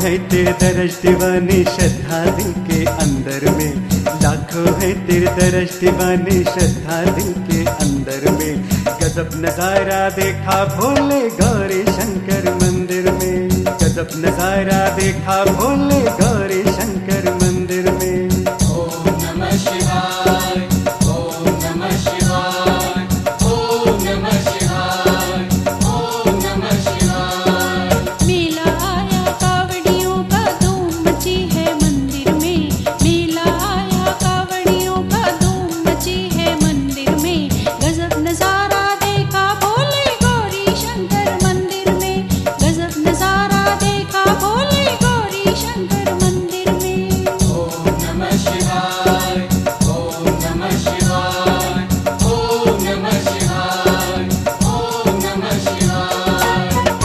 है तेरे दरज दीवानी श्रद्धा दिल के अंदर में, लाखों है तेरे दरज दीवानी श्रद्धा दिल के अंदर में। गजब नजारा देखा भोले गौरी शंकर मंदिर में, गजब नजारा देखा भोले गौरी शंकर मंदिर में। ओम नमः शिवाय, ओम नमः शिवाय, ओम नमः शिवाय, ओम नमः शिवाय। मेला आया कावड़ियों का धूम मची है मंदिर में, मेला आया कावड़ियों का धूम मची है मंदिर में। गजब नजारा देखा भोले गौरी शंकर मंदिर में, गजब नजारा देखा भोले गौरी शंकर मंदिर में। ओम नमः शिवाय, ओम नमः शिवाय, ओम नमः शिवाय, ओम नमः शिवाय।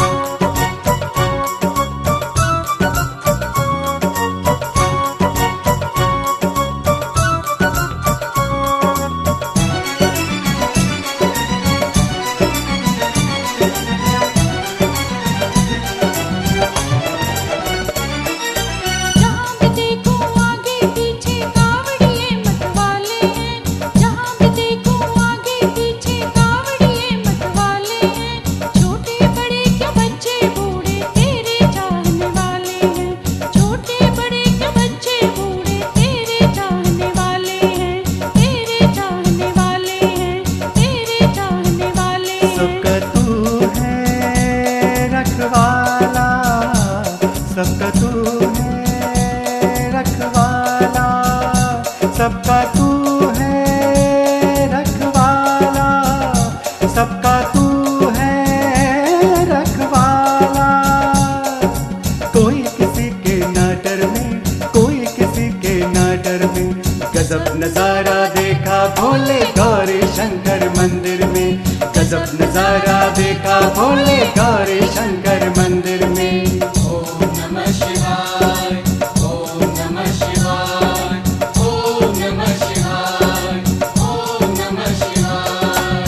जहाँ भी देखो आगे पीछे कावड़िए मतवाले हैं, जहाँ भी देखो आगे पीछे कावड़िए मतवाले हैं। छोटे बड़े क्या बच्चे बूढ़े तेरे चाहने वाले हैं, छोटे बड़े क्या बच्चे बूढ़े तेरे चाहने वाले हैं, तेरे चाहने वाले हैं, तेरे चाहने वाले हैं। सबका तू है रखवाला, सबका तू है रखवाला, सबका तू है रखवाला, सबका तू है रखवाला। कोई किसी के ना डर में, कोई किसी के ना डर में। गजब नजारा देखा भोले गौरी शंकर मंदिर में, गजब नजारा देखा भोले गौरी शंकर मंदिर में। ओम नमः शिवाय, ओम नमः शिवाय, ओम नमः शिवाय, ओम नमः शिवाय।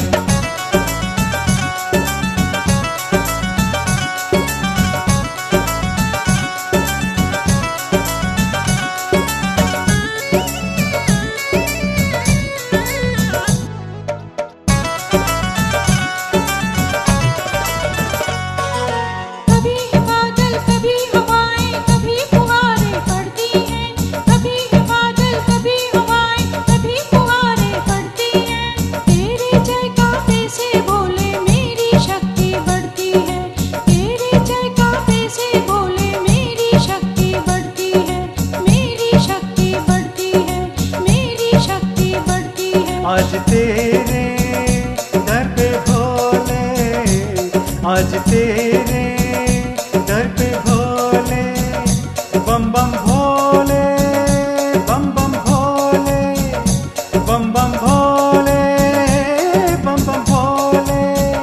कभी बादल कभी हवाएं कभी फुहारें पड़ती हैं, कभी बादल कभी हवाएं कभी फुहारें पड़ती हैं। तेरे जयकारे से बोले मेरी शक्ति बढ़ती है, तेरे जयकारे से बोले मेरी शक्ति बढ़ती है, मेरी शक्ति बढ़ती है, मेरी शक्ति बढ़ती है। आज तेरे दर पे भोले, आज तेरे दर पे भोले, बम बम भोले, बम बम भोले, बम बम भोले, बम बम भोले।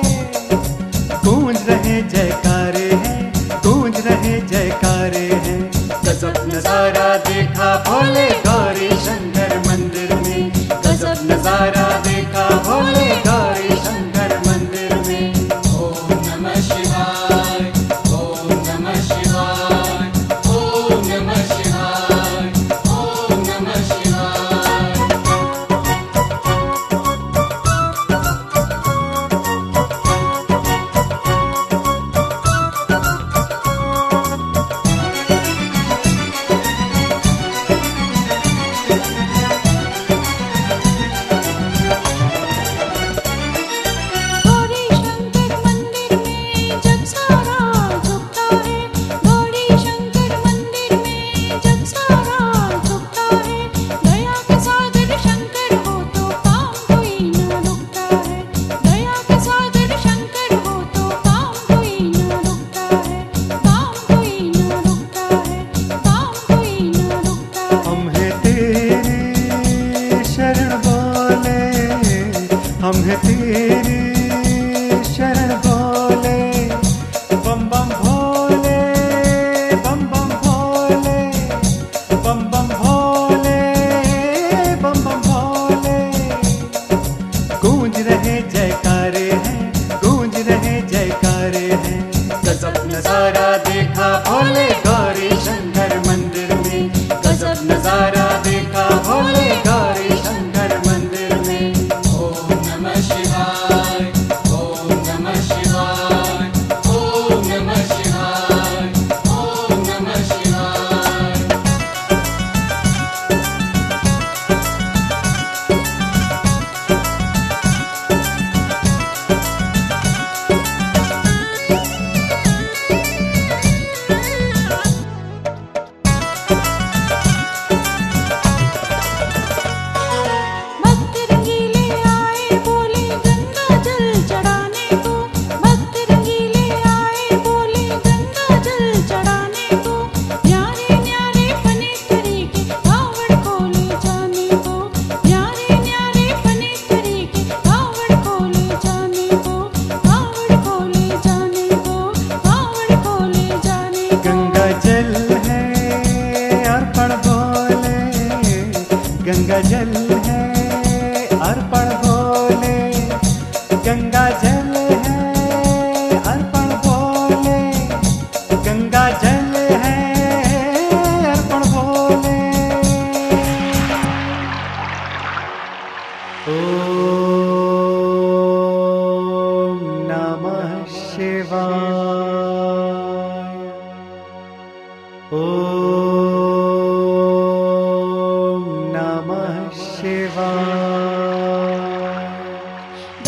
गूंज रहे जयकारे हैं, गूंज रहे जयकारे हैं। गजब नजारा देखा भोले गौरी शंकर मंदिर में, गजब नजारा देखा भोले गौरी शंकर मंदिर में। ओम नमः शिवाय, ओम नमः शिवाय, ओम नमः शिवाय, ओम नमः शिवाय। गौरी शंकर मंदिर में जग सारा झुकता है, गौरी शंकर मंदिर में जग सारा झुकता है। दया के सागर शंकर हो तो काम कोई ना रुकता है, दया के सागर शंकर हो तो काम कोई ना रुकता है, काम कोई ना रुकता है, काम कोई ना रुकता है। हम हैं तेरी शरण बोले, हम हैं तेरी शरण बोले, बम बम भोले, बम बम भोले, बम बम भोले, बम बम भोले। गूंज रहे जयकारे हैं, गूंज रहे जयकारे हैं। गजब नजारा देखा भोले गौरी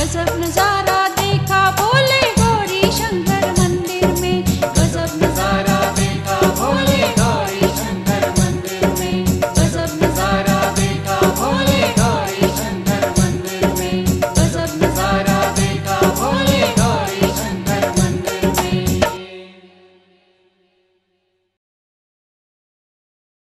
गजब नजारा